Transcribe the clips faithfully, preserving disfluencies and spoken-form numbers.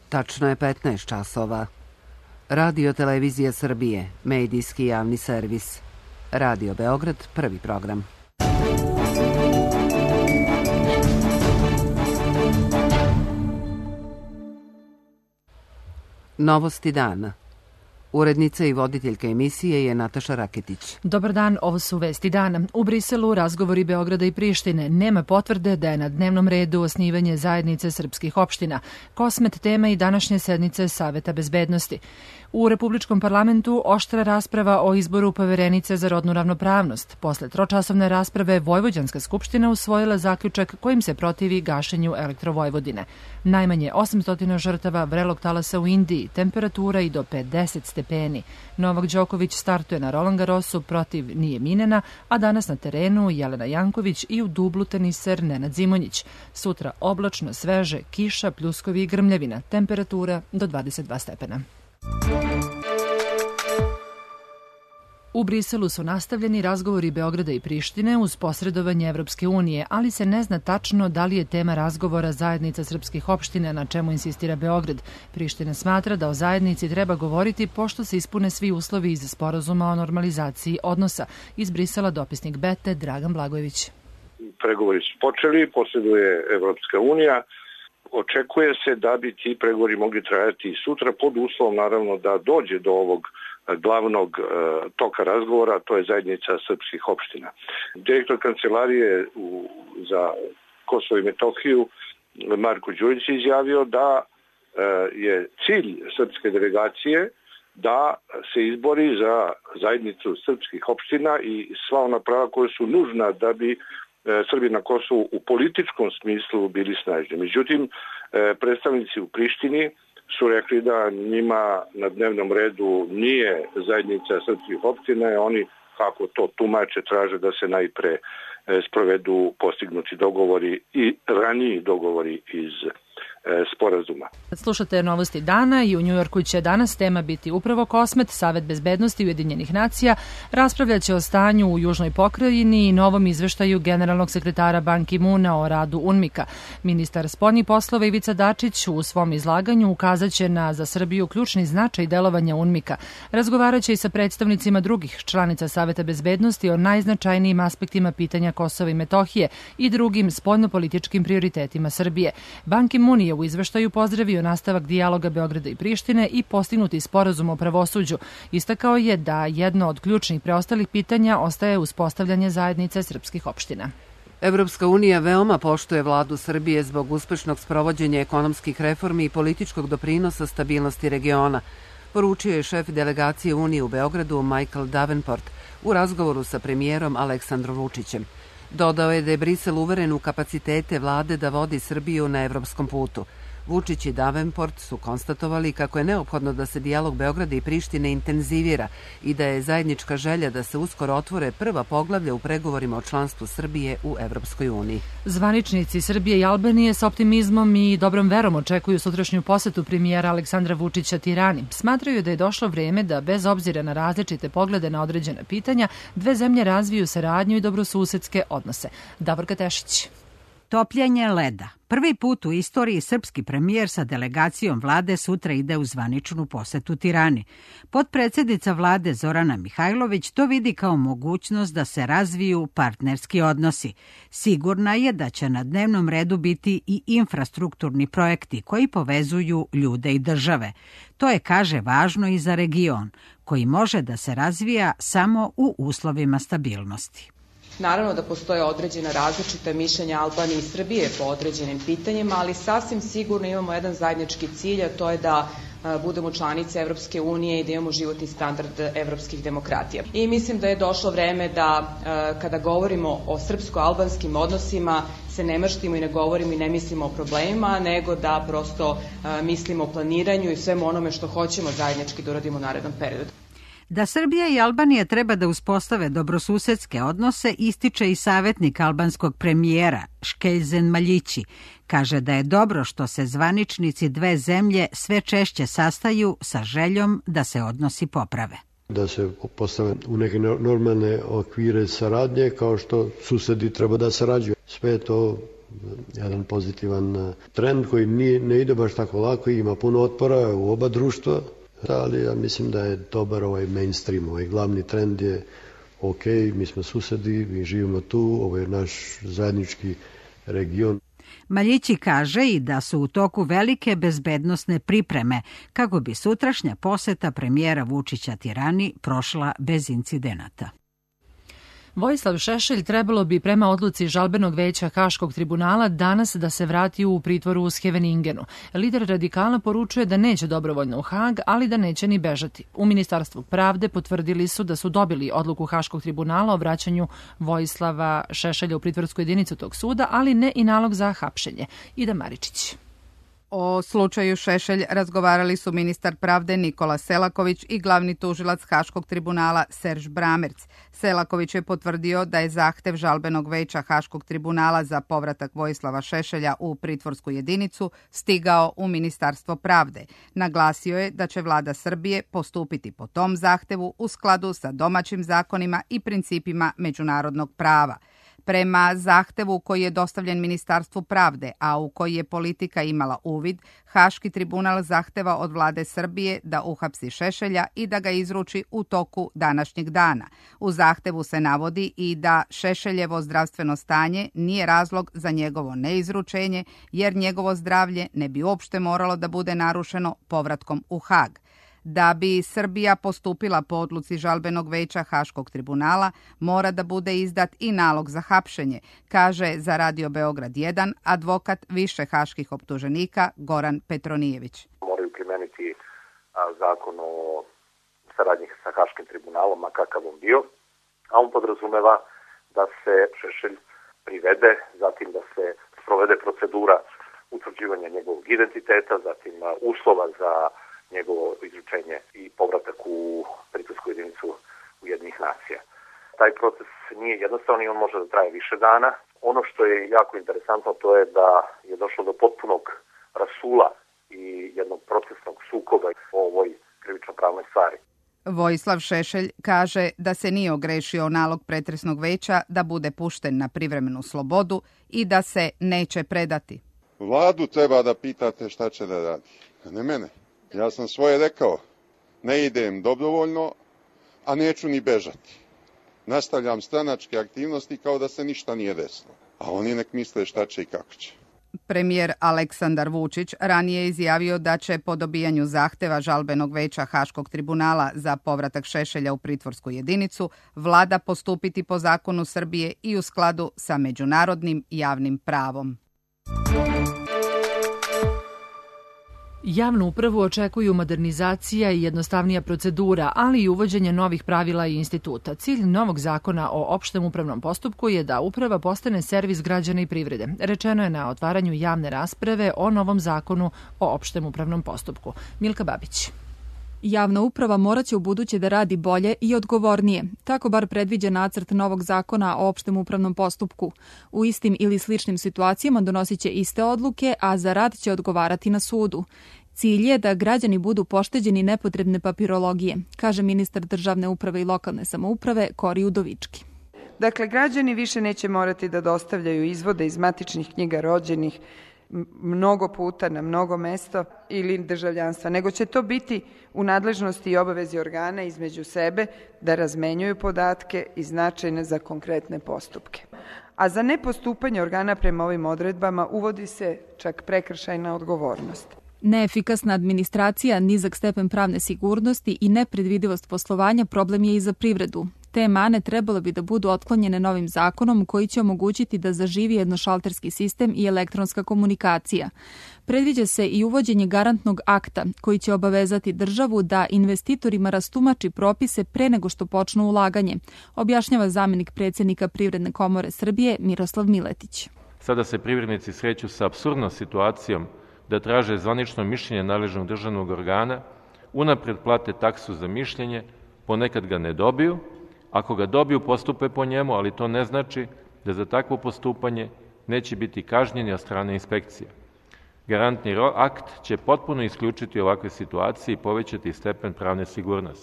Tačno je petnaest časova. Radio Televizija Srbije, medijski javni servis. Radio Beograd, prvi program. Novosti dana. Urednica i voditeljka emisije je Nataša Raketić. Dobar dan, ovo su vesti dana. U Briselu razgovori Beograda i Prištine. Nema potvrde da je na dnevnom redu osnivanje zajednice srpskih opština. Kosmet tema i današnje sednice Saveta bezbednosti. U Republičkom parlamentu oštra rasprava o izboru poverenice za rodnu ravnopravnost. Posle tročasovne rasprave Vojvođanska skupština usvojila zaključak kojim se protivi gašenju Elektrovojvodine. Najmanje osamsto žrtava vrelog talasa u Indiji, temperatura i do pedeset stepeni. Novak Đoković startuje na Roland Garrosu protiv Nije Minena, a danas na terenu Jelena Janković i u dublu teniser Nenad Zimonjić. Sutra oblačno, sveže, kiša, pljuskovi i grmljavina, temperatura do dvadeset dva stepena. U Briselu su nastavljeni razgovori Beograda i Prištine uz posredovanje Evropske unije, ali se ne zna tačno da li je tema razgovora zajednica srpskih opština, na čemu insistira Beograd. Priština smatra da o zajednici treba govoriti pošto se ispune svi uslovi iz sporazuma o normalizaciji odnosa. Iz Brisela dopisnik Bete Dragan Blagojević. Pregovori su počeli, posreduje Evropska unija. Očekuje se da bi ti pregovori mogli trajati sutra pod uslovom naravno da dođe do ovog glavnog e, toka razgovora, to je zajednica srpskih opština. Direktor kancelarije u, za Kosovo i Metohiju Marko Đurić je izjavio da e, je cilj srpske delegacije da se izbori za zajednicu srpskih opština i sva ona prava koja su nužna da bi Srbi na Kosovu u političkom smislu bili snažni. Međutim, predstavnici u Prištini su rekli da njima na dnevnom redu nije zajednica srpskih opština, oni kako to tumače traže da se najpre sprovedu postignuti dogovori i raniji dogovori iz sporazuma. Slušate novosti dana i u Njujorku će danas tema biti upravo Kosmet. Savet bezbednosti Ujedinjenih nacija raspravljaće o stanju u Južnoj pokrajini i novom izveštaju generalnog sekretara Ban Ki-muna o radu UNMIK-a. Ministar spoljnih poslova Ivica Dačić u svom izlaganju ukazaće na za Srbiju ključni značaj delovanja UNMIK-a. Razgovaraće i sa predstavnicima drugih članica Saveta bezbednosti o najznačajnijim aspektima pitanja Kosova i Metohije i drugim spoljnopolitičkim prioritetima Srbije. Ban Ki-mun je u izveštaju pozdravio nastavak dijaloga Beograda i Prištine i postignuti sporazum o pravosuđu. Istakao je da jedno od ključnih preostalih pitanja ostaje uspostavljanje zajednice srpskih opština. Evropska unija veoma poštuje vladu Srbije zbog uspešnog sprovođenja ekonomskih reformi i političkog doprinosa stabilnosti regiona, poručio je šef delegacije Unije u Beogradu Michael Davenport u razgovoru sa premijerom Aleksandrom Vučićem. Dodao je da je Brisel uveren u kapacitete vlade da vodi Srbiju na evropskom putu. Vučić i Davenport su konstatovali kako je neophodno da se dijalog Beograda i Prištine intenzivira i da je zajednička želja da se uskoro otvore prva poglavlja u pregovorima o članstvu Srbije u Evropskoj uniji. Zvaničnici Srbije i Albanije sa optimizmom i dobrom verom očekuju sutrašnju posetu premijera Aleksandra Vučića Tirani. Smatraju da je došlo vreme da, bez obzira na različite poglede na određena pitanja, dve zemlje razviju saradnju i dobrosusedske odnose. Davorka Tešić. Topljenje leda. Prvi put u istoriji srpski premijer sa delegacijom vlade sutra ide u zvaničnu posetu Tirani. Potpredsjednica vlade Zorana Mihajlović to vidi kao mogućnost da se razviju partnerski odnosi. Sigurna je da će na dnevnom redu biti i infrastrukturni projekti koji povezuju ljude i države. To je, kaže, važno i za region, koji može da se razvija samo u uslovima stabilnosti. Naravno da postoje određena različita mišljenja Albanije i Srbije po određenim pitanjima, ali sasvim sigurno imamo jedan zajednički cilj, a to je da budemo članice Evropske unije i da imamo životni standard evropskih demokratija. I mislim da je došlo vreme da kada govorimo o srpsko-albanskim odnosima se ne maštimo i ne govorimo i ne mislimo o problemima, nego da prosto mislimo o planiranju i svemu onome što hoćemo zajednički da uradimo u narednom periodu. Da Srbija i Albanija treba da uspostave dobrosusedske odnose ističe i savjetnik albanskog premijera Škeljzen Maljići. Kaže da je dobro što se zvaničnici dve zemlje sve češće sastaju sa željom da se odnosi poprave. Da se postave u neke normalne okvire saradnje kao što susedi treba da sarađuju. Sve je to jedan pozitivan trend koji nije, ne ide baš tako lako, ima puno otpora u oba društva, ali ja mislim da je dobar ovaj mainstream, ovaj glavni trend je ok, mi smo susedi, mi živimo tu, ovo je naš zajednički region. Maljići kaže i da su u toku velike bezbednosne pripreme kako bi sutrašnja poseta premijera Vučića Tirani prošla bez incidenata. Vojislav Šešelj trebalo bi prema odluci žalbenog veća Haškog tribunala danas da se vrati u pritvoru u Scheveningenu. Lider radikala poručuje da neće dobrovoljno u Hag, ali da neće ni bežati. U Ministarstvu pravde potvrdili su da su dobili odluku Haškog tribunala o vraćanju Vojislava Šešelja u pritvorsku jedinicu tog suda, ali ne i nalog za hapšenje. Ida Maričić. O slučaju Šešelj razgovarali su ministar pravde Nikola Selaković i glavni tužilac Haškog tribunala Serž Bramerc. Selaković je potvrdio da je zahtev žalbenog veća Haškog tribunala za povratak Vojislava Šešelja u pritvorsku jedinicu stigao u Ministarstvo pravde. Naglasio je da će vlada Srbije postupiti po tom zahtevu u skladu sa domaćim zakonima i principima međunarodnog prava. Prema zahtevu koji je dostavljen Ministarstvu pravde, a u koji je politika imala uvid, Haški tribunal zahteva od vlade Srbije da uhapsi Šešelja i da ga izruči u toku današnjeg dana. U zahtevu se navodi i da Šešeljevo zdravstveno stanje nije razlog za njegovo neizručenje, jer njegovo zdravlje ne bi uopšte moralo da bude narušeno povratkom u Hag. Da bi Srbija postupila po odluci žalbenog veća Haškog tribunala, mora da bude izdat i nalog za hapšenje, kaže za Radio Beograd jedan advokat više haških optuženika Goran Petronijević. Moraju primeniti zakon o saradnji sa Haškim tribunalom, a kakav on bio, a on podrazumeva da se Šešelj privede, zatim da se sprovede procedura utvrđivanja njegovog identiteta, zatim uslova za njegovo izručenje i povratak u pritvorsku jedinicu Ujedinjenih nacija. Taj proces nije jednostavan i on može da traje više dana. Ono što je jako interesantno to je da je došlo do potpunog rasula i jednog procesnog sukoba o ovoj krivično-pravnoj stvari. Vojislav Šešelj kaže da se nije ogrešio o nalog pretresnog veća da bude pušten na privremenu slobodu i da se neće predati. Vladu treba da pitate šta će da radi, a ne mene. Ja sam svoje rekao, ne idem dobrovoljno, a neću ni bežati. Nastavljam stranačke aktivnosti kao da se ništa nije desilo. A oni nek misle šta će i kako će. Premijer Aleksandar Vučić ranije je izjavio da će po dobijanju zahteva žalbenog veća Haškog tribunala za povratak Šešelja u pritvorsku jedinicu, vlada postupiti po zakonu Srbije i u skladu sa međunarodnim javnim pravom. Javnu upravu očekuju modernizacija i jednostavnija procedura, ali i uvođenje novih pravila i instituta. Cilj novog zakona o opštem upravnom postupku je da uprava postane servis građana i privrede. Rečeno je na otvaranju javne rasprave o novom zakonu o opštem upravnom postupku. Milka Babić. Javna uprava moraće u buduće da radi bolje i odgovornije. Tako bar predviđa nacrt novog zakona o opštem upravnom postupku. U istim ili sličnim situacijama donosit će iste odluke, a za rad će odgovarati na sudu. Cilj je da građani budu pošteđeni nepotrebne papirologije, kaže ministar državne uprave i lokalne samouprave Kori Udovički. Dakle, građani više neće morati da dostavljaju izvode iz matičnih knjiga rođenih mnogo puta na mnogo mesto ili državljanstva, nego će to biti u nadležnosti i obavezi organa između sebe da razmenjuju podatke i značajne za konkretne postupke. A za nepostupanje organa prema ovim odredbama uvodi se čak prekršajna odgovornost. Neefikasna administracija, nizak stepen pravne sigurnosti i nepredvidivost poslovanja problem je i za privredu. Te mane trebalo bi da budu otklonjene novim zakonom koji će omogućiti da zaživi jednošalterski sistem i elektronska komunikacija. Predviđa se i uvođenje garantnog akta koji će obavezati državu da investitorima rastumači propise pre nego što počnu ulaganje, objašnjava zamenik predsjednika Privredne komore Srbije Miroslav Miletić. Sada se privrednici sreću sa apsurdnom situacijom da traže zvanično mišljenje nadležnog državnog organa, unapred plate taksu za mišljenje, ponekad ga ne dobiju, ako ga dobiju postupe po njemu, ali to ne znači da za takvo postupanje neće biti kažnjeni od strane inspekcije. Garantni akt će potpuno isključiti ovakve situacije i povećati stepen pravne sigurnosti.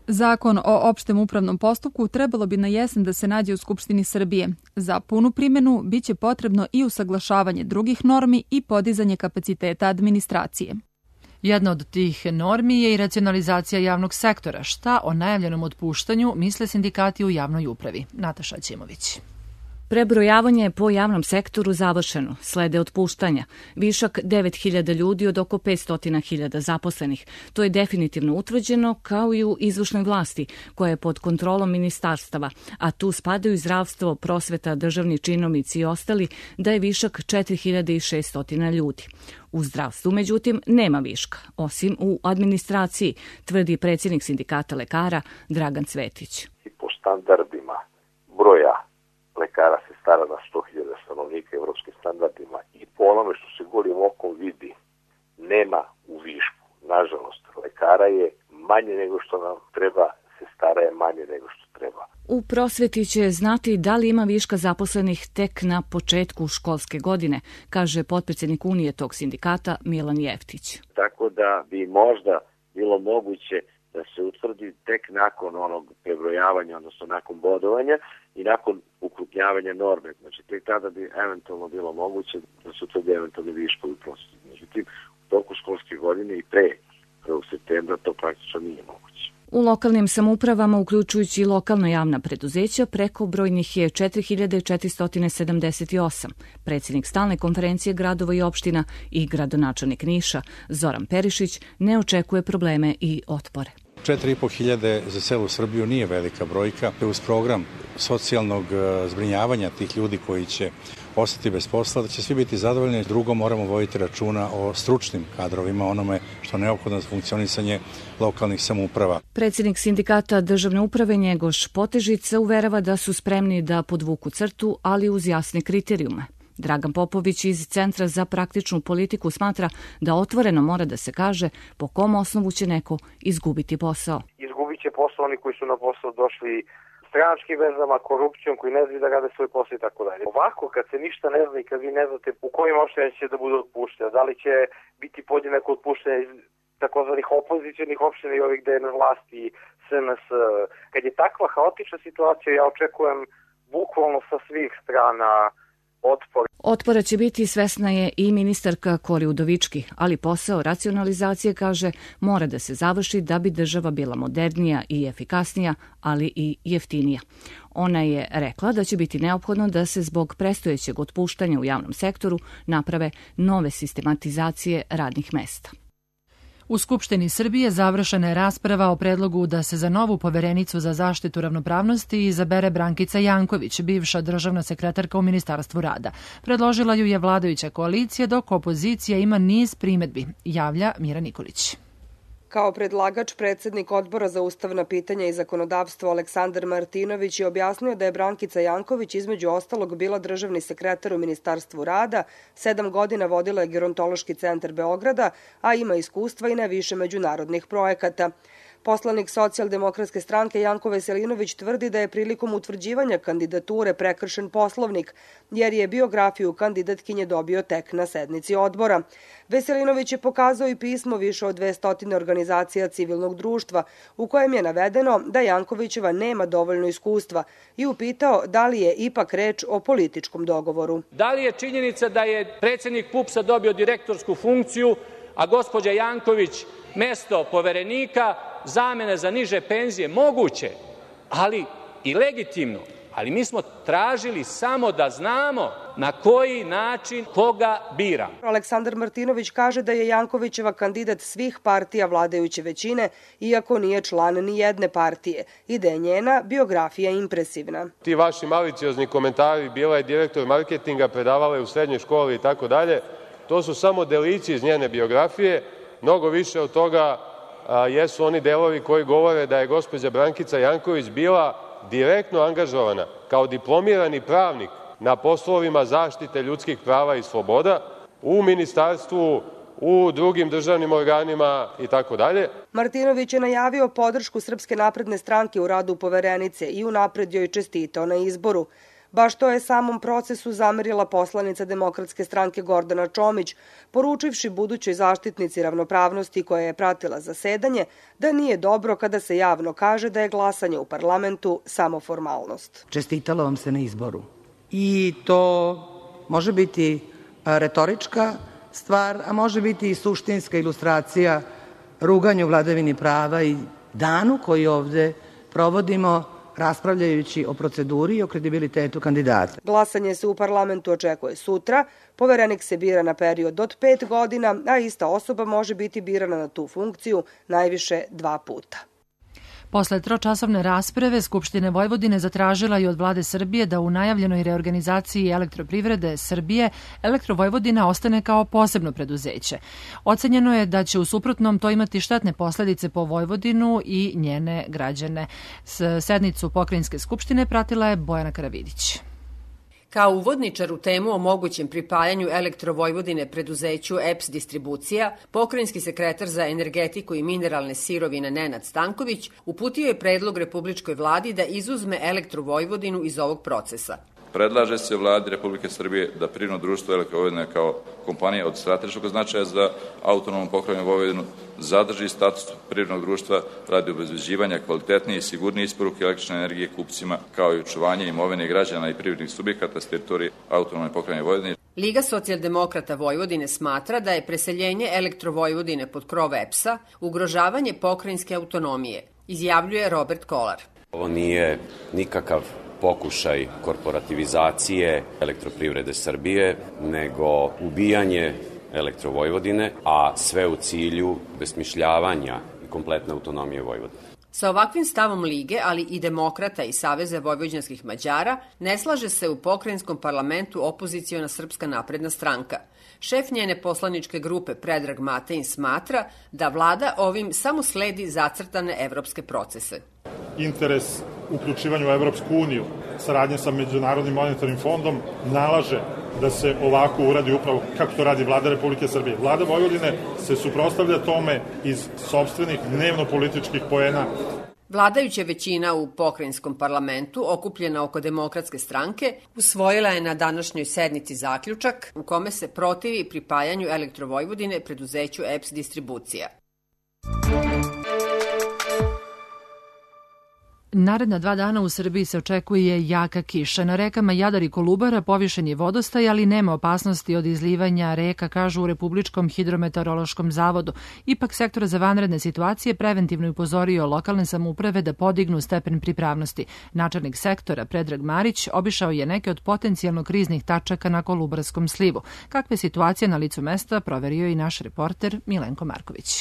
Zakon o opštem upravnom postupku trebalo bi na jesen da se nađe u Skupštini Srbije. Za punu primjenu biće potrebno i usaglašavanje drugih normi i podizanje kapaciteta administracije. Jedna od tih normi je i racionalizacija javnog sektora. Šta o najavljenom otpuštanju misle sindikati u javnoj upravi? Nataša Ćimović. Prebrojavanje je po javnom sektoru završeno, slede otpuštanja. Višak devet hiljada ljudi od oko petsto hiljada zaposlenih. To je definitivno utvrđeno kao i u izvršnoj vlasti, koja je pod kontrolom ministarstava, a tu spadaju zdravstvo, prosveta, državni činovnici i ostali, da je višak četiri hiljade šesto ljudi. U zdravstvu, međutim, nema viška, osim u administraciji, tvrdi predsjednik sindikata lekara Dragan Cvetić. I po standardima broja lekara se stara na sto hiljada stanovnika evropskim standardima i po onome što se golim okom vidi, nema u višku. Nažalost, lekara je manje nego što nam treba, sestara je manje nego što treba. U prosveti će znati da li ima viška zaposlenih tek na početku školske godine, kaže potpredsjednik Unije tog sindikata Milan Jeftić. Tako da bi možda bilo moguće da se utvrdi tek nakon onog prebrojavanja, odnosno nakon bodovanja i nakon ukrupnjavanja norme. Znači, tek tada bi eventualno bilo moguće da se utvrdi eventualno viškovi prosveti. Međutim, u toku školske godine i pre prvog septembra to praktično nije moguće. U lokalnim samoupravama, uključujući i lokalna javna preduzeća, preko brojnih je četiri hiljade četiristo sedamdeset osam. Predsjednik stalne konferencije gradova i opština i gradonačelnik Niša, Zoran Perišić, ne očekuje probleme i otpore. četiri i po hiljade za celu Srbiju nije velika brojka. Uz program socijalnog zbrinjavanja tih ljudi koji će ostati bez posla, da će svi biti zadovoljni. Drugo, moramo voditi računa o stručnim kadrovima, onome što je neophodno za funkcionisanje lokalnih samouprava. Predsjednik sindikata državne uprave Njegoš Potežica uverava da su spremni da podvuku crtu, ali uz jasne kriterijume. Dragan Popović iz Centra za praktičnu politiku smatra da otvoreno mora da se kaže po kom osnovu će neko izgubiti posao. Izgubit će posao oni koji su na posao došli stranačkim vezama, korupcijom, koji ne znaju da rade svoj posao i tako dalje. Ovako, kad se ništa ne zna i kad vi ne znate u kojim opštinama će da budu otpuštene, da li će biti podjednako otpuštene iz takozvanih opozicionih opština i ovih gde je na vlasti S N S. Kad je takva haotična situacija, ja očekujem bukvalno sa svih strana otpor. Otpora će biti, svesna je i ministarka Kori Udovički, ali posao racionalizacije, kaže, mora da se završi da bi država bila modernija i efikasnija, ali i jeftinija. Ona je rekla da će biti neophodno da se zbog prestojećeg otpuštanja u javnom sektoru naprave nove sistematizacije radnih mesta. U Skupštini Srbije završena je rasprava o predlogu da se za novu poverenicu za zaštitu ravnopravnosti izabere Brankica Janković, bivša državna sekretarka u Ministarstvu rada. Predložila ju je vladajuća koalicija, dok opozicija ima niz primedbi, javlja Mira Nikolić. Kao predlagač, predsjednik Odbora za ustavna pitanja i zakonodavstvo Aleksandar Martinović je objasnio da je Brankica Janković između ostalog bila državni sekretar u Ministarstvu rada, sedam godina vodila je Gerontološki centar Beograda, a ima iskustva i na više međunarodnih projekata. Poslanik Socijaldemokratske stranke Janko Veselinović tvrdi da je prilikom utvrđivanja kandidature prekršen Poslovnik, jer je biografiju kandidatkinje dobio tek na sednici odbora. Veselinović je pokazao i pismo više od dvesta organizacija civilnog društva, u kojem je navedeno da Jankovićeva nema dovoljno iskustva i upitao da li je ipak reč o političkom dogovoru. Da li je činjenica da je predsjednik P U P S-a dobio direktorsku funkciju, a gospođa Janković mesto poverenika, zamene za niže penzije? Moguće, ali i legitimno. Ali mi smo tražili samo da znamo na koji način koga bira. Aleksandar Martinović kaže da je Jankovićeva kandidat svih partija vladajuće većine, iako nije član ni jedne partije, i da je njena biografija impresivna. Ti vaši maliciozni komentari, bila je direktor marketinga, predavala je u srednjoj školi i tako dalje, to su samo delići iz njene biografije. Mnogo više od toga a, jesu oni delovi koji govore da je gospođa Brankica Janković bila direktno angažovana kao diplomirani pravnik na poslovima zaštite ljudskih prava i sloboda u ministarstvu, u drugim državnim organima i tako dalje. Martinović je najavio podršku Srpske napredne stranke u radu poverenice i unapred joj čestitao na izboru. Baš to je samom procesu zamerila poslanica Demokratske stranke Gordana Čomić, poručivši budućoj zaštitnici ravnopravnosti koja je pratila zasedanje da nije dobro kada se javno kaže da je glasanje u parlamentu samo formalnost. Čestitalo vam se na izboru. I to može biti retorička stvar, a može biti i suštinska ilustracija ruganju vladavini prava i danu koji ovde provodimo raspravljajući o proceduri i o kredibilitetu kandidata. Glasanje se u parlamentu očekuje sutra, poverenik se bira na period od pet godina, a ista osoba može biti birana na tu funkciju najviše dva puta. Posle tročasovne rasprave Skupština Vojvodine zatražila i od vlade Srbije da u najavljenoj reorganizaciji elektroprivrede Srbije Elektrovojvodina ostane kao posebno preduzeće. Ocenjeno je da će u suprotnom to imati štetne posledice po Vojvodinu i njene građane. Sednicu Pokrajinske skupštine pratila je Bojana Karavidić. Kao uvodničar u temu o mogućem pripajanju Elektrovojvodine preduzeću E P S Distribucija, pokrajinski sekretar za energetiku i mineralne sirovine Nenad Stanković uputio je predlog Republičkoj vladi da izuzme Elektrovojvodinu iz ovog procesa. Predlaže se vladi Republike Srbije da privredno društvo Elektrovojvodine kao kompanija od strateškog značaja za autonomnu pokrajinu Vojvodinu zadrži status privrednog društva radi obezbeđivanja kvalitetnije i sigurnije isporuke električne energije kupcima, kao i očuvanje imovine građana i privrednih subjekata s teritorije autonomne pokrajine Vojvodine. Liga socijaldemokrata Vojvodine smatra da je preseljenje Elektrovojvodine pod krov E P S-a ugrožavanje pokrajinske autonomije, izjavljuje Robert Kolar. Ovo nije nikakav pokušaj korporativizacije Elektroprivrede Srbije, nego ubijanje Elektrovojvodine, a sve u cilju besmišljavanja i kompletne autonomije Vojvodine. Sa ovakvim stavom Lige, ali i Demokrata i Saveza vojvođanskih Mađara, ne slaže se u pokrajinskom parlamentu opoziciona Srpska napredna stranka. Šef njene poslaničke grupe Predrag Matein smatra da vlada ovim samo sledi zacrtane evropske procese. Interes uključivanju u Evropsku uniju, saradnje sa Međunarodnim monetarnim fondom, nalaže da se ovako uradi upravo kako to radi vlada Republike Srbije. Vlada Vojvodine se suprotstavlja tome iz sopstvenih dnevno-političkih poena. Vladajuća većina u pokrajinskom parlamentu, okupljena oko Demokratske stranke, usvojila je na današnjoj sednici zaključak u kome se protivi pripajanju Elektrovojvodine preduzeću E P S Distribucija. Naredna dva dana u Srbiji se očekuje jaka kiša. Na rekama Jadar i Kolubara povišen je vodostaj, ali nema opasnosti od izlivanja reka, kažu u Republičkom hidrometeorološkom zavodu. Ipak sektor za vanredne situacije preventivno je upozorio lokalne samouprave da podignu stepen pripravnosti. Načelnik sektora Predrag Marić obišao je neke od potencijalno kriznih tačaka na Kolubarskom slivu. Kakve situacije na licu mesta proverio i naš reporter Milenko Marković.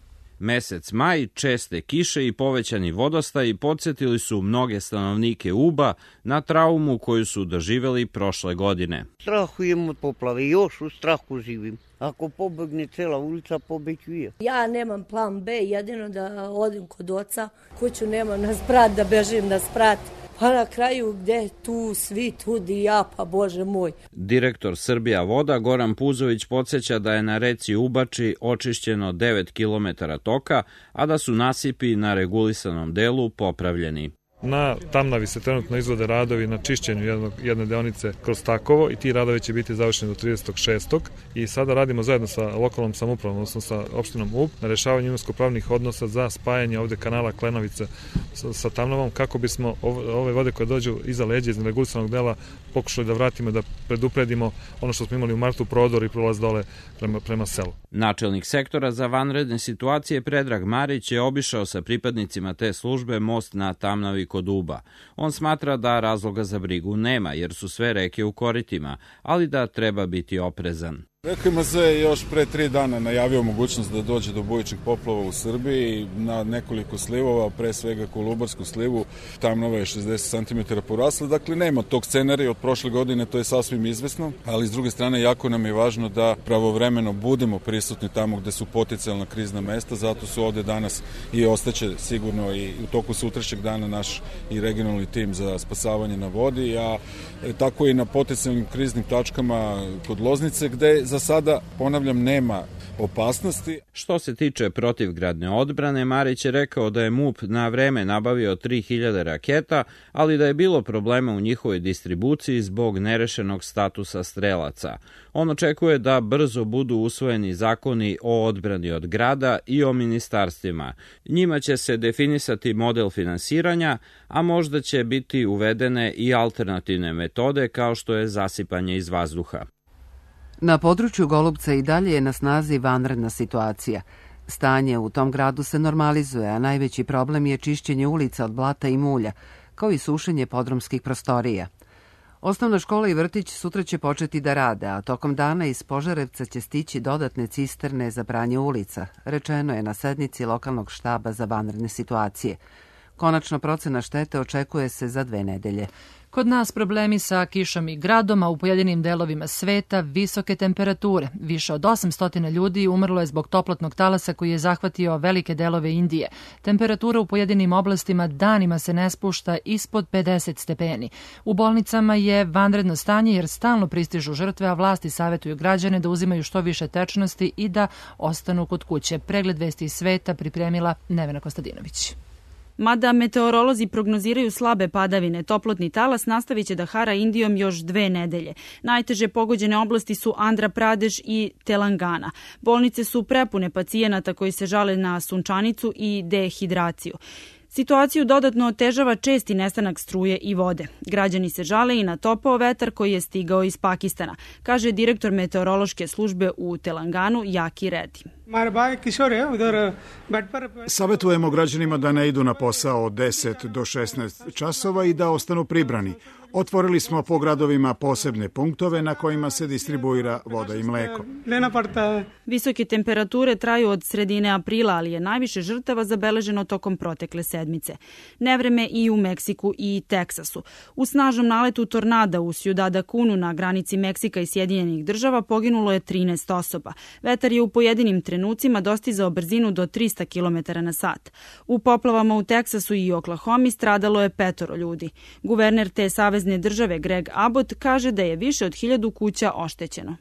Mesec maj, česte kiše i povećani vodostaj podsjetili su mnoge stanovnike Uba na traumu koju su doživjeli prošle godine. Strahujem od poplave, još u strahu živim. Ako pobegne cela ulica, pobeću i ja. Ja nemam plan B, jedino da odim kod oca, kuću nemam na sprat, da bežim na sprat. Pa na kraju gde tu svi, tudi ja, pa Bože moj. Direktor Srbija voda Goran Puzović podsjeća da je na reci Ubači očišćeno devet kilometara toka, a da su nasipi na regulisanom delu popravljeni. Na Tamnavi se trenutno izvode radovi na čišćenju jednog, jedne deonice kroz Takovo i ti radovi će biti završeni do tridesetog šestog i sada radimo zajedno sa lokalnom samoupravom, odnosno sa opštinom Ub, na rešavanju imovinsko-pravnih odnosa za spajanje ovde kanala Klenovica sa, sa Tamnavom, kako bismo ove vode koje dođu iza leđa, iz neregulisanog dela, pokušali da vratimo, da predupredimo ono što smo imali u martu, prodor i prolaz dole prema, prema selu. Načelnik sektora za vanredne situacije Predrag Marić je obišao sa pripadnicima te službe most na Tamnavi kod Uba. On smatra da razloga za brigu nema, jer su sve reke u koritima, ali da treba biti oprezan. Reka Maze je još pre tri dana najavio mogućnost da dođe do bujičnih poplava u Srbiji na nekoliko slivova, pre svega Kolubarsku slivu, Tamnava je šezdeset centimetara porasla, dakle nema tog scenarija od prošle godine, to je sasvim izvesno, ali s druge strane jako nam je važno da pravovremeno budemo prisutni tamo gde su potencijalna krizna mesta, zato su ovde danas i ostaće sigurno i u toku sutrašnjeg dana naš i regionalni tim za spasavanje na vodi, a tako i na potencijalnim kriznim tačkama kod Loznice, gde za sada, ponavljam, nema opasnosti. Što se tiče protivgradne odbrane, Marić je rekao da je MUP na vreme nabavio tri hiljade raketa, ali da je bilo problema u njihovoj distribuciji zbog nerešenog statusa strelaca. On očekuje da brzo budu usvojeni zakoni o odbrani od grada i o ministarstvima. Njima će se definisati model finansiranja, a možda će biti uvedene i alternativne metode kao što je zasipanje iz vazduha. Na području Golubca i dalje je na snazi vanredna situacija. Stanje u tom gradu se normalizuje, a najveći problem je čišćenje ulica od blata i mulja, kao i sušenje podrumskih prostorija. Osnovna škola i vrtić sutra će početi da rade, a tokom dana iz Požarevca će stići dodatne cisterne za pranje ulica, rečeno je na sednici lokalnog štaba za vanredne situacije. Konačna procena štete očekuje se za dve nedelje. Kod nas problemi sa kišom i gradom, a u pojedinim delovima sveta visoke temperature. Više od osamsto ljudi umrlo je zbog toplotnog talasa koji je zahvatio velike delove Indije. Temperatura u pojedinim oblastima danima se ne spušta ispod pedeset stepeni. U bolnicama je vanredno stanje jer stalno pristižu žrtve, a vlasti savjetuju građane da uzimaju što više tečnosti i da ostanu kod kuće. Pregled vesti iz sveta pripremila Nevena Kostadinović. Mada meteorolozi prognoziraju slabe padavine, toplotni talas nastavit će da hara Indijom još dve nedelje. Najteže pogođene oblasti su Andhra Pradesh i Telangana. Bolnice su prepune pacijenata koji se žale na sunčanicu i dehidraciju. Situaciju dodatno otežava česti nestanak struje i vode. Građani se žale i na topao vetar koji je stigao iz Pakistana, kaže direktor meteorološke službe u Telanganu Jaki Reddy. Savjetujemo građanima da ne idu na posao od deset do šesnaest časova i da ostanu pribrani. Otvorili smo po gradovima posebne punktove na kojima se distribuira voda i mleko. Visoke temperature traju od sredine aprila, ali je najviše žrtava zabeleženo tokom protekle sedmice. Nevreme i u Meksiku i Teksasu. U snažnom naletu tornada u Ciudad Acunu na granici Meksika i Sjedinjenih država poginulo je trinaest osoba. Vetar je u pojedinim trenucima dostizao brzinu do trista kilometara na sat. U poplavama u Teksasu i Oklahomi stradalo je petoro ljudi. Guverner te savezne države Greg Abbott kaže da je više od hiljadu kuća oštećeno.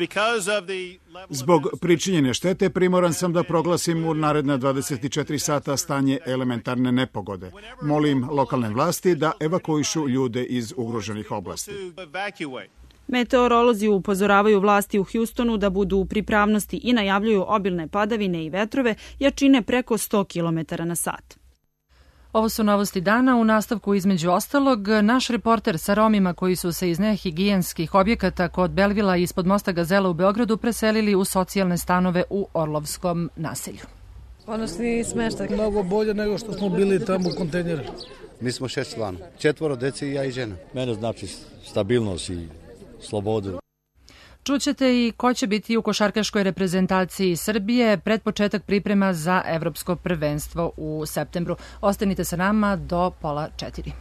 Zbog pričinjene štete primoran sam da proglasim u naredna dvadeset četiri sata stanje elementarne nepogode. Molim lokalne vlasti da evakuišu ljude iz ugroženih oblasti. Meteorolozi upozoravaju vlasti u Houstonu da budu u pripravnosti i najavljuju obilne padavine i vetrove jačine preko sto kilometara na sat. Ovo su novosti dana. U nastavku između ostalog, naš reporter sa Romima koji su se iz nehigijenskih objekata kod Belvila ispod mosta Gazela u Beogradu preselili u socijalne stanove u Orlovskom naselju. Ponosni smeštak. Mnogo bolje nego što smo bili tamo u kontejneru. Mi smo šest člana, četvoro dece i ja i žena. Mene znači stabilnost i slobodu. Čućete i ko će biti u košarkaškoj reprezentaciji Srbije pred početak priprema za evropsko prvenstvo u septembru. Ostanite sa nama do pola četiri.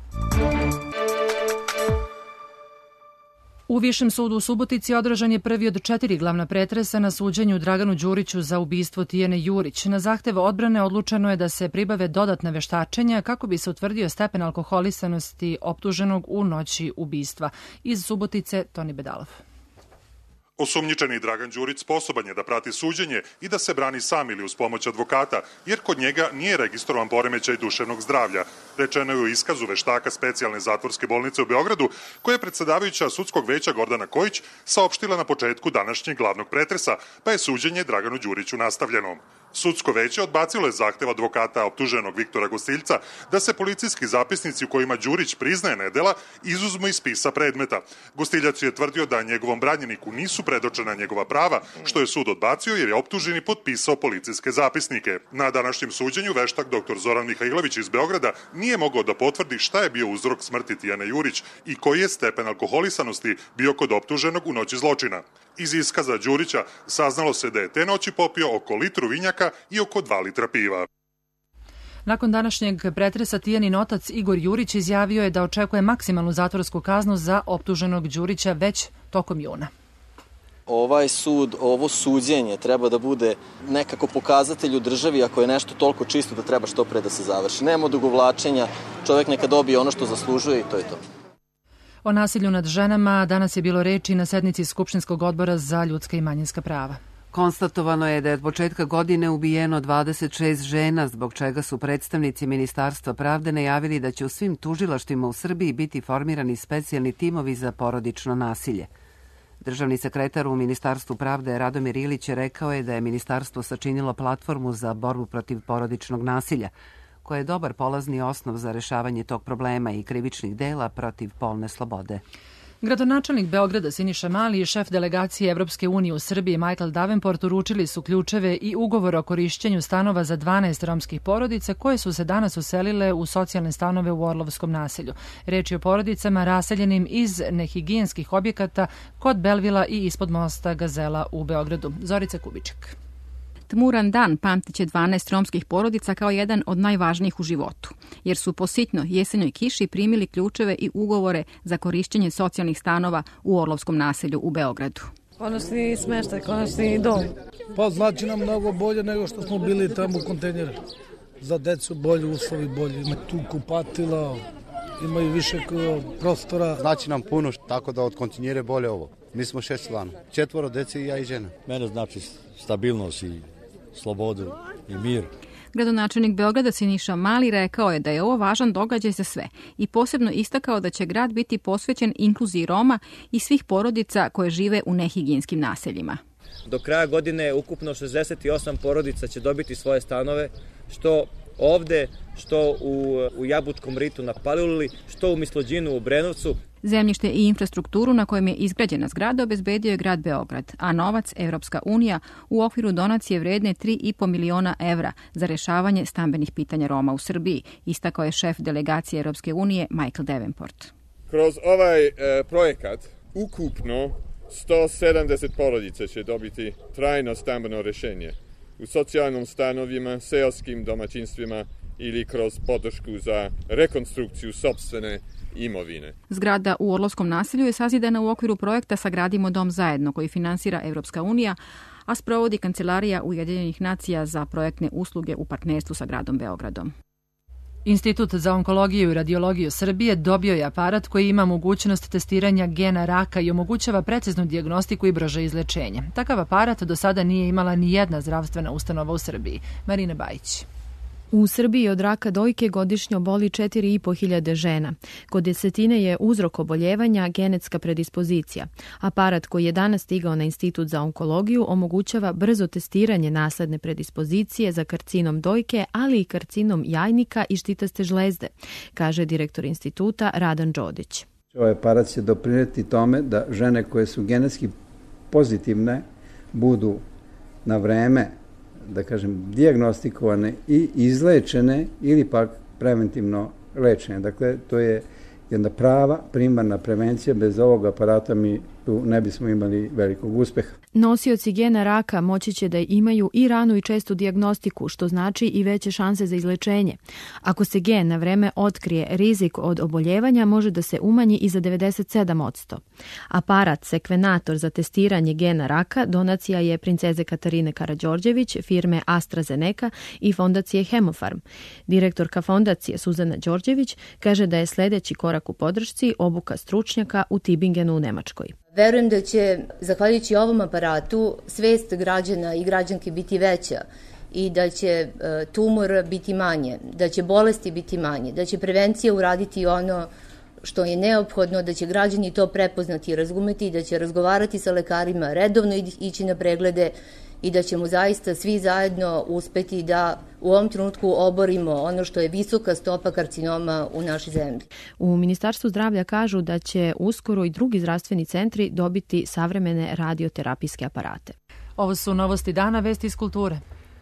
U Višem sudu u Subotici održan je prvi od četiri glavna pretresa na suđenju Draganu Đuriću za ubistvo Tijane Jurić. Na zahtev odbrane odlučeno je da se pribave dodatna veštačenja kako bi se utvrdio stepen alkoholisanosti optuženog u noći ubistva. Iz Subotice, Toni Bedalov. Osumnjičeni Dragan Đurić sposoban je da prati suđenje i da se brani sam ili uz pomoć advokata, jer kod njega nije registrovan poremećaj duševnog zdravlja. Rečeno je u iskazu veštaka specijalne zatvorske bolnice u Beogradu, koje je predsedavajuća sudskog veća Gordana Kojić saopštila na početku današnjeg glavnog pretresa, pa je suđenje Draganu Đuriću nastavljeno. Sudsko veće odbacilo je zahtev advokata optuženog Viktora Gostilca da se policijski zapisnici u kojima Đurić priznaje nedela izuzmu iz spisa predmeta. Gostiljac je tvrdio da njegovom branjeniku nisu predočena njegova prava, što je sud odbacio jer je optuženi potpisao policijske zapisnike. Na današnjem suđenju veštak doktor Zoran Mihajlović iz Beograda nije mogao da potvrdi šta je bio uzrok smrti Tijane Jurić i koji je stepen alkoholisanosti bio kod optuženog u noći zločina. Iz iskaza Đurića saznalo se da je te noći popio oko litru vinjaka i oko dva litra piva. Nakon današnjeg pretresa Tijanin otac Igor Jurić izjavio je da očekuje maksimalnu zatvorsku kaznu za optuženog Đurića već tokom juna. Ovaj sud, ovo suđenje treba da bude nekako pokazatelj u državi ako je nešto toliko čisto da treba što pre da se završi. Nema odugovlačenja, čovjek neka dobije ono što zaslužuje i to je to. O nasilju nad ženama danas je bilo reči na sednici Skupštinskog odbora za ljudska i manjinska prava. Konstatovano je da je od početka godine ubijeno dvadeset šest žena, zbog čega su predstavnici Ministarstva pravde najavili da će u svim tužilaštvima u Srbiji biti formirani specijalni timovi za porodično nasilje. Državni sekretar u Ministarstvu pravde Radomir Ilić rekao je da je ministarstvo sačinilo platformu za borbu protiv porodičnog nasilja, koja je dobar polazni osnov za rešavanje tog problema i krivičnih dela protiv polne slobode. Gradonačelnik Beograda Siniša Mali i šef delegacije Evropske unije u Srbiji Michael Davenport uručili su ključeve i ugovor o korišćenju stanova za dvanaest romskih porodica koje su se danas uselile u socijalne stanove u Orlovskom naselju. Reč je o porodicama raseljenim iz nehigijenskih objekata kod Belvila i ispod mosta Gazela u Beogradu. Zorica Kubiček. Tmuran dan pamtiće dvanaest romskih porodica kao jedan od najvažnijih u životu, jer su po sitnoj jesenjoj kiši primili ključeve i ugovore za korišćenje socijalnih stanova u Orlovskom naselju u Beogradu. Konačni smeštaj, konačni dom. Pa znači nam mnogo bolje nego što smo bili tamo u kontejneru. Za decu bolji uslovi, bolji. Ima tu kupatila, imaju više prostora. Znači nam puno, tako da od kontinjere bolje ovo. Mi smo šest člana, četvoro dece i ja i žena. Mene znači stabilnost i slobodu i mir. Gradonačelnik Beograda Siniša Mali rekao je da je ovo važan događaj za sve i posebno istakao da će grad biti posvećen inkluziji Roma i svih porodica koje žive u nehigijenskim naseljima. Do kraja godine ukupno šezdeset osam porodica će dobiti svoje stanove, što ovde, što u, u Jabučkom ritu na Paliluli, što u Mislođinu u Brenovcu. Zemljište i infrastrukturu na kojem je izgrađena zgrada obezbedio je grad Beograd, a novac Evropska unija u okviru donacije vredne tri i po miliona evra za rešavanje stambenih pitanja Roma u Srbiji, istakao je šef delegacije Evropske unije Michael Davenport. Kroz ovaj e, projekat ukupno sto sedamdeset porodica će dobiti trajno stambeno rešenje u socijalnim stanovima, seoskim domaćinstvima ili kroz podršku za rekonstrukciju sopstvene imovine. Zgrada u Orlovskom naselju je sazidana u okviru projekta Sagradimo dom zajedno, koji finansira Evropska unija, a sprovodi Kancelarija Ujedinjenih nacija za projektne usluge u partnerstvu sa gradom Beogradom. Institut za onkologiju i radiologiju Srbije dobio je aparat koji ima mogućnost testiranja gena raka i omogućava preciznu dijagnostiku i brže izlečenje. Takav aparat do sada nije imala ni jedna zdravstvena ustanova u Srbiji. Marina Bajić. U Srbiji od raka dojke godišnje oboli četiri i po hiljade žena. Kod desetine je uzrok oboljevanja genetska predispozicija. Aparat koji je danas stigao na Institut za onkologiju omogućava brzo testiranje nasledne predispozicije za karcinom dojke, ali i karcinom jajnika i štitaste žlezde, kaže direktor instituta Radan Đodić. Ovaj aparat će doprineti tome da žene koje su genetski pozitivne budu na vreme, da kažem, dijagnostikovane i izlečene ili pak preventivno lečene. Dakle, to je jedna prava primarna prevencija. Bez ovog aparata mi tu ne bismo imali velikog uspeha. Nosioci gena raka moći će da imaju i ranu i čestu dijagnostiku, što znači i veće šanse za izlečenje. Ako se gen na vreme otkrije, rizik od oboljevanja može da se umanji i za devedeset sedam posto. Aparat sekvenator za testiranje gena raka donacija je princeze Katarine Karađorđević, firme AstraZeneca i fondacije Hemofarm. Direktorka fondacije Suzana Đorđević kaže da je sledeći korak u podršci obuka stručnjaka u Tübingenu u Nemačkoj. Verujem da će, zahvaljujući ovom aparatu, svest građana i građanke biti veća i da će tumor biti manje, da će bolesti biti manje, da će prevencija uraditi ono što je neophodno, da će građani to prepoznati i razumeti i da će razgovarati sa lekarima, redovno ići na preglede i da ćemo zaista svi zajedno uspeti da u ovom trenutku oborimo ono što je visoka stopa karcinoma u našoj zemlji. U Ministarstvu zdravlja kažu da će uskoro i drugi zdravstveni centri dobiti savremene radioterapijske aparate. Ovo su novosti dana, vesti iz kulture.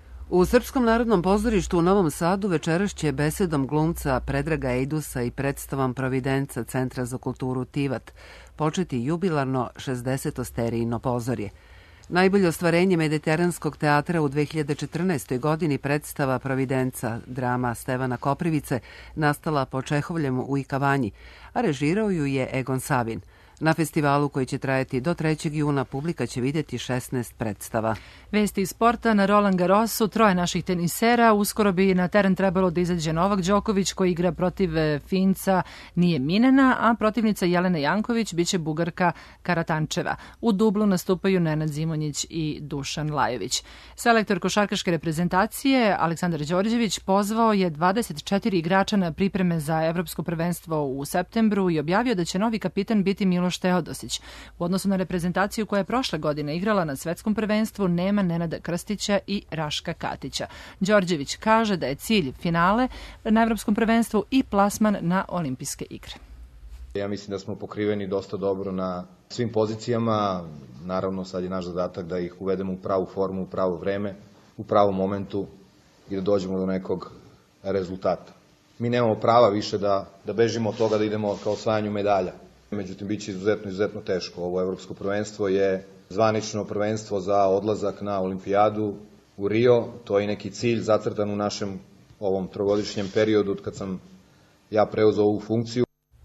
U Srpskom narodnom pozorištu u Novom Sadu večeras će besedom glumca Predraga Ejdusa i predstavom Providenca Centra za kulturu Tivat početi jubilarno šezdeseto sterijino pozorje. Najbolje ostvarenje Mediteranskog teatra u dve hiljade četrnaestoj. godini predstava Providenca, drama Stevana Koprivice, nastala po Čehovljem u Ikavanji, a režirao ju je Egon Savin. Na festivalu koji će trajati do trećeg juna publika će vidjeti šesnaest predstava. Vesti iz sporta na Roland Garrosu, troje naših tenisera. Uskoro bi na teren trebalo da izađe Novak Đoković koji igra protiv Finca Nije Minena, a protivnica Jelena Janković biće Bugarka Karatančeva. U dublu nastupaju Nenad Zimonjić i Dušan Lajović. Selektor košarkaške reprezentacije Aleksandar Đorđević pozvao je dvadeset četiri igrača na pripreme za evropsko prvenstvo u septembru i objavio da će novi kapitan biti Miloš Teodosić. U odnosu na reprezentaciju koja je prošle godine igrala na svetskom prvenstvu nema Nenada Krstića i Raška Katića. Đorđević kaže da je cilj finale na evropskom prvenstvu i plasman na olimpijske igre. Ja mislim da smo pokriveni dosta dobro na svim pozicijama. Naravno, sad je naš zadatak da ih uvedemo u pravu formu, u pravo vreme, u pravom momentu i da dođemo do nekog rezultata. Mi nemamo prava više da, da bežimo od toga da idemo ka osvajanju medalja. Međutim, bit će izuzetno, izuzetno teško. Ovo evropsko prvenstvo je zvanično prvenstvo za odlazak na olimpijadu u Rio. To je neki cilj zacrtan u našem ovom trogodišnjem periodu od kad sam ja preuzeo ovu funkciju.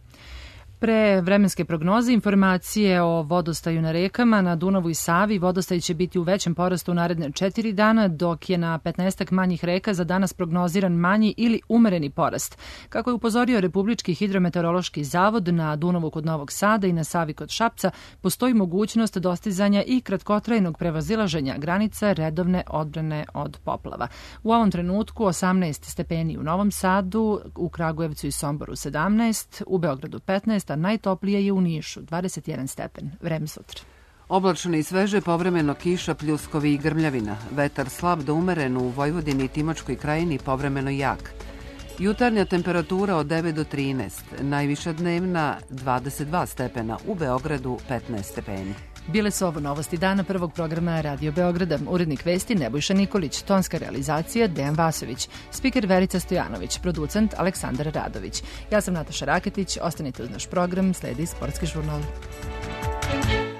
Pre vremenske prognoze informacije o vodostaju na rekama na Dunavu i Savi. Vodostaj će biti u većem porastu u naredne četiri dana, dok je na petnaestak manjih reka za danas prognoziran manji ili umereni porast. Kako je upozorio Republički hidrometeorološki zavod, na Dunavu kod Novog Sada i na Savi kod Šapca postoji mogućnost dostizanja i kratkotrajnog prevazilaženja granica redovne odbrane od poplava. U ovom trenutku osamnaest stepeni u Novom Sadu, u Kragujevcu i Somboru sedamnaest, u Beogradu petnaest, a najtoplije je u Nišu, dvadeset jedan stepen. Vreme sutra. Oblačno i sveže, povremeno kiša, pljuskovi i grmljavina. Vetar slab do umeren u Vojvodini i Timočkoj krajini, povremeno jak. Jutarnja temperatura od devet do trinaest, najviša dnevna dvadeset dva stepena, u Beogradu petnaest stepeni. Bile su ovo novosti dana prvog programa Radio Beograda. Urednik vesti Nebojša Nikolić, tonska realizacija Dejan Vasović, spiker Verica Stojanović, producent Aleksandar Radović. Ja sam Nataša Raketić, ostanite uz naš program, sledi Sportski žurnal.